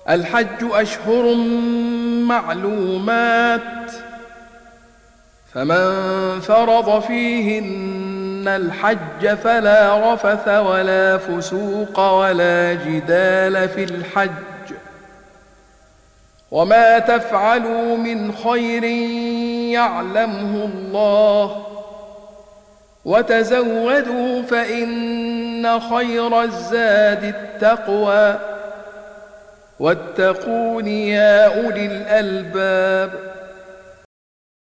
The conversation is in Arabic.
الحج أشهر معلومات، فمن فرض فيهن الحج فلا رفث ولا فسوق ولا جدال في الحج، وما تفعلوا من خير يعلمه الله، وتزودوا فإن خير الزاد التقوى، واتقون يا أولي الألباب.